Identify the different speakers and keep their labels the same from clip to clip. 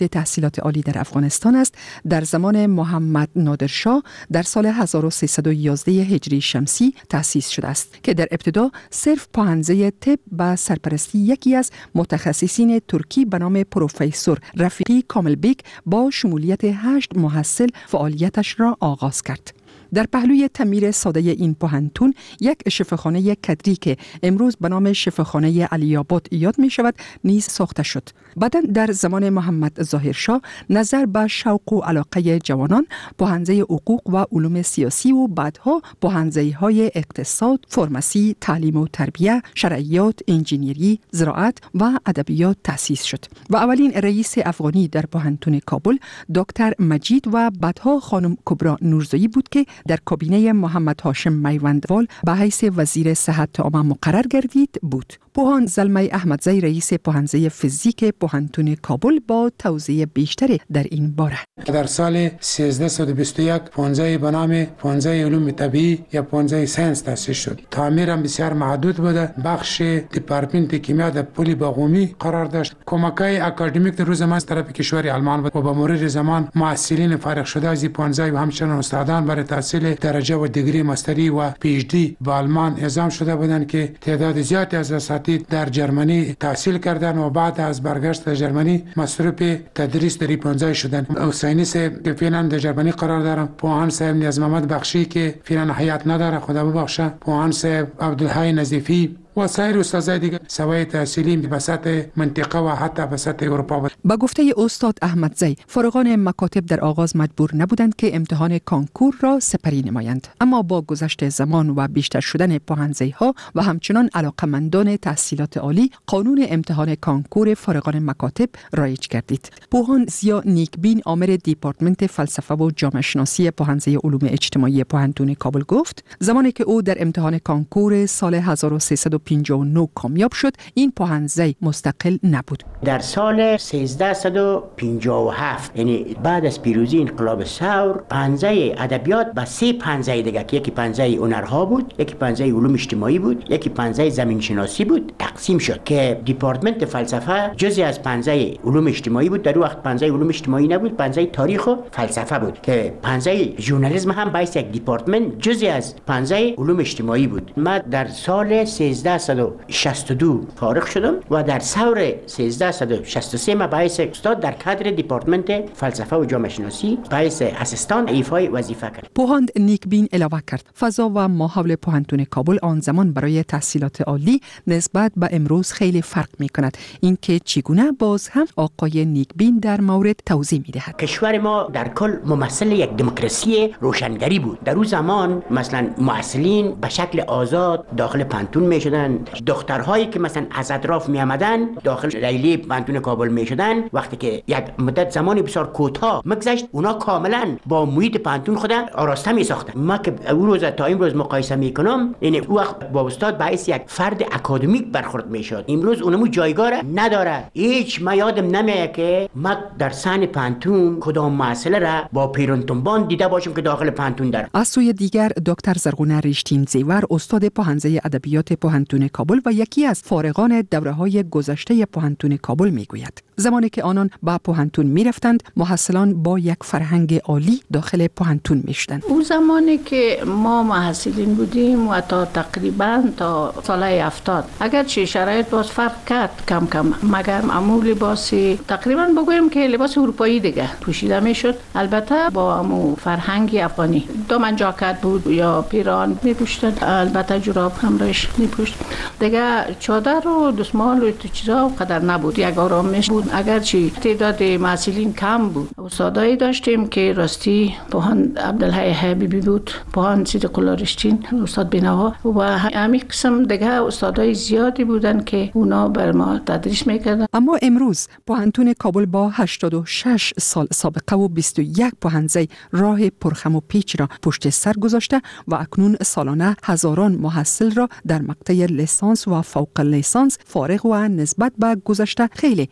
Speaker 1: تحصیلات عالی در افغانستان است. در زمان محمد نادرشاه در سال 1311 هجری شمسی تأسیس شده است که در ابتدا صرف پاهنزه طب و سرپرستی یکی از متخصصین ترکی به نام پروفسور رفیقی کاملبیک با شمولیت 8 محصل فعالیتش را آغاز کرد. در پهلوی تعمیر ساده این پوهنتون یک شفاخانه کدری که امروز به نام شفاخانه علی‌آباد یاد می شود نیز ساخته شد. بعداً در زمان محمد ظاهرشاه نظر به شوق و علاقه جوانان پوهنځی حقوق و علوم سیاسی و بعدها پوهنځی‌های اقتصاد، فرمسی، تعلیم و تربیه، شرعیات، انجینیری، زراعت و ادبیات تأسیس شد و اولین رئیس افغانی در پوهنتون کابل دکتر مجید و بعدها خانم کبرا نورزایی بود که در کابینه محمد هاشم میوندوال به حیث وزیر صحت عامه مقرر گردید بود. پوهان زلمه احمدزی رئیس پوهنځی فیزیک پوهنتون کابل با توضیح بیشتری در این باره.
Speaker 2: در سال 1321 پوهنځی به نام پوهنځی علوم طبیعی یا پوهنځی ساینس تأسیس شد. تعمیر هم بسیار محدود بوده. بخش دپارتمنت کیمیا در پل باغومی قرار داشت. کمک‌های اکادمیک در روز زمان از طرف کشور آلمان بود و با مرور زمان محصلین فارغ شده از این پوهنځی و همچنین استادان برای تحصیل درجه و دیگری ماستری و پی اچ دی به آلمان اعزام شده بودند که تعداد زیادی از اساتید در جرمنی تحصیل کردند و بعد از برگشت در جرمنی مصروف تدریس در پوهنځی شدند. حسینی صاحب که فعلا در جرمنی قرار دارم، پوهان صاحب نیاز محمد بخشی که فعلا حیات نداره خدا ببخشه، پوهان صاحب عبدالحی نظیفی و سایر استادای دیگر سوای تحصیلی به سطح منطقه و حتی به سطح اروپا بود.
Speaker 1: با گفته استاد احمدزی فارغان مکاتب در آغاز مجبور نبودند که امتحان کانکور را سپری نمایند، اما با گذشت زمان و بیشتر شدن پوهنځی‌ها و همچنان علاقمندان تحصیلات عالی قانون امتحان کانکور فارغان مکاتب رایج گردید. پوهان زیا نیکبین آمر دیپارتمنت فلسفه و جامعه شناسی پوهنځی علوم اجتماعی پوهنتون کابل گفت زمانی که او در امتحان کانکور سال 1359 کامیاب شد این پوهنځی مستقل نبود.
Speaker 3: در سال 1357 یعنی بعد از پیروزی انقلاب ثور پوهنځی ادبیات با 3 پوهنځی دیگه که یکی پوهنځی هنرها بود، یکی پوهنځی علوم اجتماعی بود، یکی پوهنځی زمین شناسی بود تقسیم شد که دیپارتمنت فلسفه جزئی از پوهنځی علوم اجتماعی بود. در اون وقت پوهنځی علوم اجتماعی نبود، پوهنځی تاریخ و فلسفه بود که پوهنځی ژورنالیسم هم باعث یک دیپارتمنت جزئی از پوهنځی علوم اجتماعی بود. من در سال 1362 فارغ شدم و در ثور 1363 ما باعث استاد در کادر دیپارتمنت فلسفه و جامعه شناسی باعث اسیستان ایفای وظیفه کرد.
Speaker 1: پوهان نیکبین علاوه کرد فضا و ماحول پوهنتون کابل آن زمان برای تحصیلات عالی نسبت به امروز خیلی فرق می‌کند. اینکه چگونه باز هم آقای نیکبین در مورد توضیح می‌دهد.
Speaker 3: کشور ما در کل ممثل یک دموکراسی روشنگری بود. در اون زمان مثلا محصلین به شکل آزاد داخل پوهنتون می‌شدن. دخترهایی که مثلا از اطراف می‌آمدن داخل لیلی پوهنتون کابل می‌شدن. وقتی که یک مدت زمانی بسیار کوتاه می‌گذشت اونا کاملا با محیط پوهنتون خود آراسته می‌ساختن. ما که اون روز تا این روز مقایسه می‌کنم یعنی اون وقت با استاد باعث یک فرد اکادمیک برخورد می‌شد. امروز اونمو جایگاه نداره. هیچ ما یادم نمیاد که ما در سن پوهنتون کدام محصل را با پیرونتونبان دیده باشیم که داخل پوهنتون داره.
Speaker 1: از سوی دیگر دکتر زرغونه ریشتین زیور استاد پوهنځی ادبیات پوهنتون کابل و یکی از فارغان دوره‌های گذشته پوهنتون کابل میگوید زمانی که آنان به پوهنتون میرفتند محصلان با یک فرهنگ عالی داخل پوهنتون میشدند.
Speaker 4: اون زمانی که ما محصلین بودیم و تا تقریبا تا سال 70 اگر چه شرایط باز فرق کرد کم کم مگر معمول لباسی تقریبا بگویم که لباس اروپایی دیگه پوشیده میشد، البته با امو فرهنگ افغانی دامن جاکت بود یا پیران میپوشیدن، البته جوراب هم روش میپوشید دیگه، چادر و دستمال و چیزا قدر نبود، یک آرامش بود. اگرچه تعداد محصلین کم بود استادایی داشتیم که راستی پوهان عبدالحی حبیبی بود، پوهان صدیق الله رشتین، استاد بینوا و همین قسم دیگه استادای زیادی بودن که اونا بر ما تدریس میکردن.
Speaker 1: اما امروز پوهنتون کابل با 86 سال سابقه و 21 پوهنځی راه پرخم و پیچ را پشت سر گذاشته و اکنون سالانه هزاران محصل را در مقطع لیسانس و فوق لیسانس فارغ و نسبت به گذشته خیلی تفاوت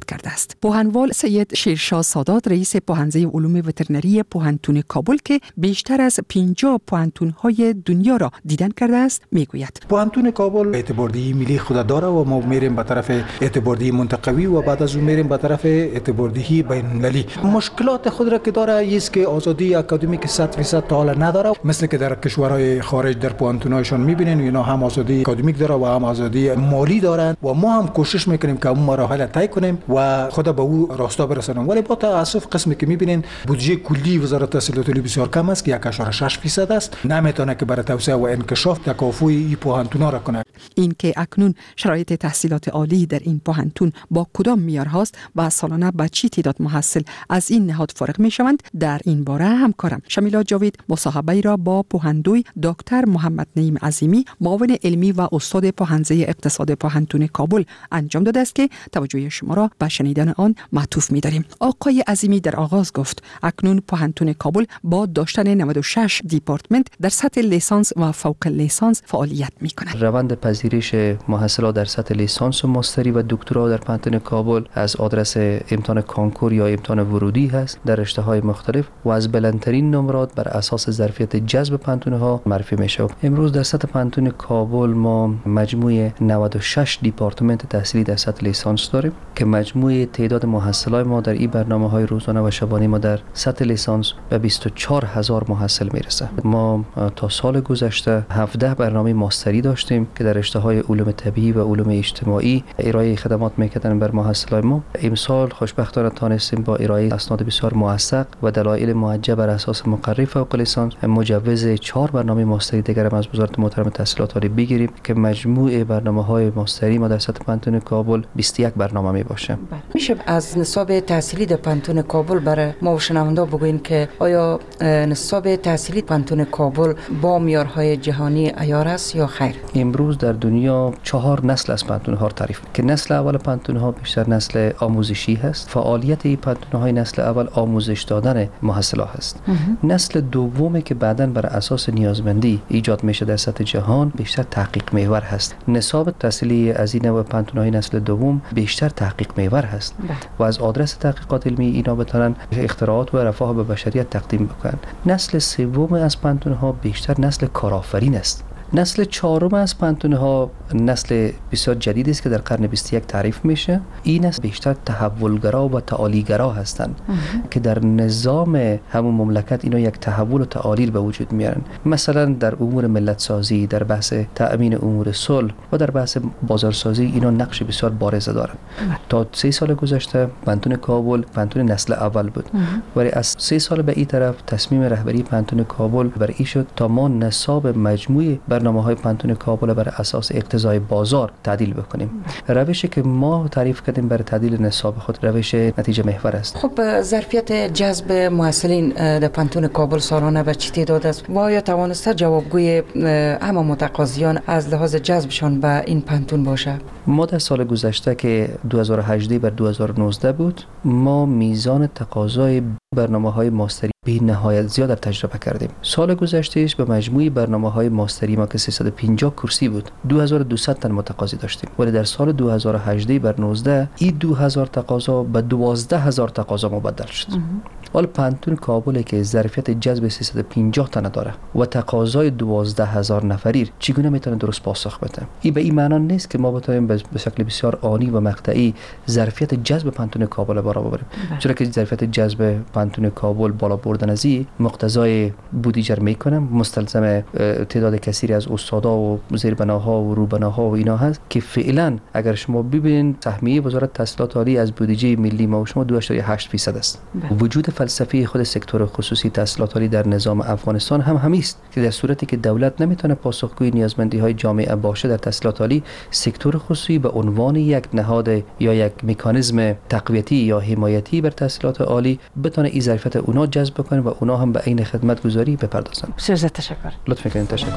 Speaker 1: کرده است. پوهنوال سید شیرشاه سادات رئیس پوهنځی علوم وترنری پوهنتون کابل که بیشتر از 50 پوهنتون‌های دنیا را دیدن کرده است میگوید
Speaker 5: پوهنتون کابل اعتباردهی ملی خود داره و ما میریم به طرف اعتباردهی منطقوی و بعد از اون میریم به طرف اعتباردهی بین‌المللی. مشکلات خود را که داره است که آزادی اکادمیک 100% تا حالا نداره، مثل که در کشورهای خارج در پوهنتون‌هایشان میبینین اینا هم آزادی اکادمیک داره و هم آزادی مالی دارن و ما هم کوشش میکنیم که اون مراحل طی کنیم و خود به او راستا برسونیم. ولی با تاسف قسمی که میبینین بودجه کلی وزارت تحصیلات عالی بسیار کم است که 1.6% است، نمیتونه که برای توسعه و انکشاف تکافوی این پوهنتون‌ها را کنه.
Speaker 1: این که اکنون شرایط تحصیلات عالی در این پوهنتون با کدام معیارهاست و سالانه به چه تعداد محصل از این نهاد فارغ میشوند، در این باره همکارم شمیلا جاوید مصاحبه را با پوهندوی دکتر محمد نعیم عظیمی معاون علمی و استاد پوهنځی اقتصاد پوهنتون کابل انجام داده است که توجه شما را به شنیدن آن معطوف می‌داریم. آقای عظیمی در آغاز گفت اکنون پوهنتون کابل با داشتن 96 دیپارتمنت در سطح لیسانس و فوق لیسانس فعالیت می‌کند.
Speaker 6: روند پذیرش محصلات در سطح لیسانس و ماستری و دکترا در پوهنتون کابل از آدرس امتحان کانکور یا امتحان ورودی هست در رشته‌های مختلف و از بلندترین نمرات بر اساس ظرفیت جذب پوهنتون‌ها معرفی میشه. امروز در سطح پوهنتون کابل ما مجموع 96 دیپارتمنت تحصیلی در سطح لیسانس داریم که مجموع تعداد محصلای ما در این برنامه‌های روزانه و شبانه ما در سطح لیسانس به 24000 محصل میرسه. ما تا سال گذشته 17 برنامه ماستری داشتیم که در رشته‌های علوم طبیعی و علوم اجتماعی ارائه خدمات میکردن بر محصلای ما. امسال خوشبختانه تانستیم با ارائه اسناد بسیار موثق و دلایل موجه بر اساس مقرر فوق لیسانس مجوز 4 برنامه ماستری دیگر از وزارت محترم تحصیلات عالی بگیریم که مجموع برنامه‌های ماستری ما در سطح پوهنتون کابل 21 برنامه می باشه.
Speaker 7: میشه از نصاب تحصیلی در پوهنتون کابل برای ما و شنوندا بگوین که آیا نصاب تحصیلی پوهنتون کابل با معیارهای جهانی عیار است یا خیر؟
Speaker 6: امروز در دنیا 4 نسل از پوهنتون‌ها تعریف که نسل اول پوهنتون‌ها بیشتر نسل آموزشی هست. فعالیت این پوهنتون‌های نسل اول آموزش دادن محصلات هست. نسل دومی که بعداً بر اساس نیازمندی ایجاد میشه در سطح جهان بیشتر تحقیق محور هست. نصاب تحصیلی از این نوع پوهنتون‌های نسل دوم بیشتر تحقیق محور هست و از آدرس تحقیقات علمی اینا بتونن اختراعات و رفاه به بشریت تقدیم بکنن. نسل سوم از پوهنتون‌ها بیشتر نسل کارآفرین است. نسل چهارم از پوهنتون‌ها نسل بسیار جدید است که در قرن 21 تعریف میشه. این نسل بیشتر تحولگرا و تعالیگرا هستند که در نظام همون مملکت اینا یک تحول و تعالی به وجود میارن. مثلا در امور ملت سازی، در بحث تأمین امور صلح و در بحث بازارسازی اینا نقش بسیار بارز دارن. تا 3 سال گذشته پوهنتون کابل پوهنتون نسل اول بود، ولی از 3 سال به این طرف تصمیم رهبری پوهنتون کابل بر این شد تا ما نصاب مجموعی برنامه‌های پوهنتون کابل بر اساس اقتضای بازار تعدیل بکنیم. روشی که ما تعریف کردیم برای تعدیل نصاب خود روش نتیجه محور است.
Speaker 7: خب ظرفیت جذب محصلین در پوهنتون کابل سالانه به چه تعداد است و آیا توانسته جوابگوی همه متقاضیان از لحاظ جذبشان به این پوهنتون باشه؟
Speaker 6: ما در سال گذشته که 2018 بر 2019 بود، ما میزان تقاضای برنامه‌های ماستری به نهایت زیاد تجربه کردیم. سال گذشتهش به مجموعی برنامه‌های ماستری ما که 350 کرسی بود 2200 تن متقاضی داشتیم، ولی در سال 2018 بر 19 این 2000 تقاضا به 12000 تقاضا مبدل شد. حالا پوهنتون کابل که ظرفیت جذب 350 تن داره و تقاضای 12000 نفری چگونه میتونه درست پاسخ بده؟ این به این معنا نیست که ما بتونیم به شکل بسیار آنی و مقطعی ظرفیت جذب پوهنتون کابل بالا ببریم، چرا که ظرفیت جذب پوهنتون کابل بالا بردن از این مقتضای بودجه میکنه، مستلزم تعداد کثیری از استادا و زیربناها و روبناها و اینا هست که فعلا اگر شما ببینید سهمیه وزارت تحصیلات عالی از بودجه ملی ما و شما 2.8% است. وجود فلسفی خود سکتور خصوصی تحصیلات عالی در نظام افغانستان هم همیست که در صورتی که دولت نمیتونه پاسخگوی نیازمندی‌های جامعه باشه در تحصیلات عالی، سکتور خصوصی به عنوان یک نهاد یا یک مکانیزم تقویتی یا حمایتی بر تحصیلات عالی بتونه این ظرفیت اونا جذب کنه و اونا هم به عین خدمتگزاری بپردازن.
Speaker 7: بسیار تشکر.
Speaker 6: لطف می‌کنید. تشکر.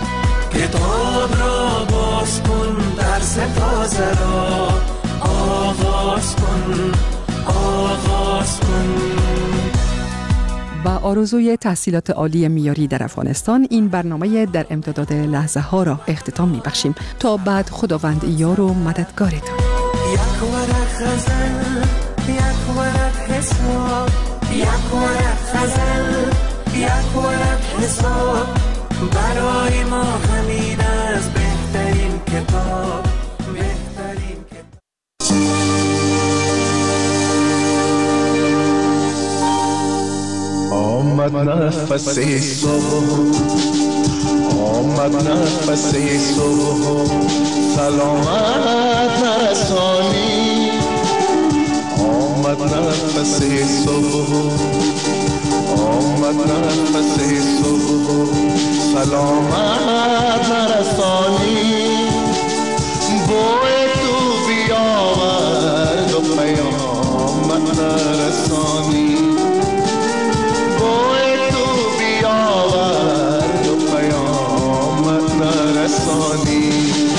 Speaker 8: کتاب را باز کن، درس تازه را آغاز کن، آغاز کن.
Speaker 1: با آرزوی تحصیلات عالی معیاری در افغانستان این برنامه در امتداد لحظه ها را اختتام می‌بخشیم تا بعد. خداوند یار و مددگارتان.
Speaker 8: یک ورق غزل ورق غزل، یک ورق حساب، برای ما همین از بهترین کتاب.
Speaker 9: آمد نفس صبح، آمد نفس صبح، سلامت نرسانی. آمد نفس صبح، آمد نفس صبح، سلامت نرسانی. بوی تو بیاورد و پیامت نرسانی. بوی تو بیاورد و پیامت نرسانی.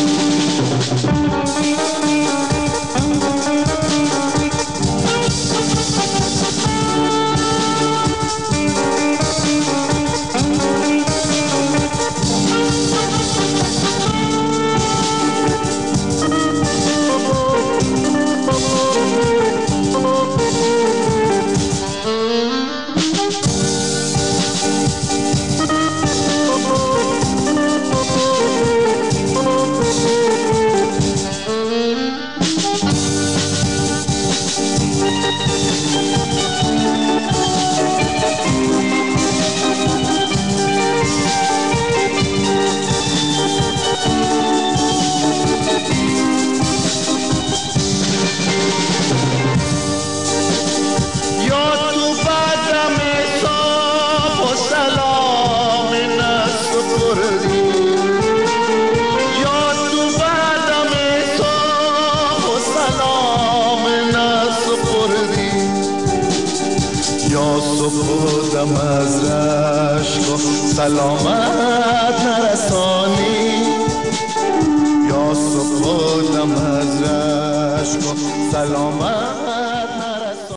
Speaker 9: سپردم از رشک و سلامت نرسانی. یا سپردم از رشک و سلامت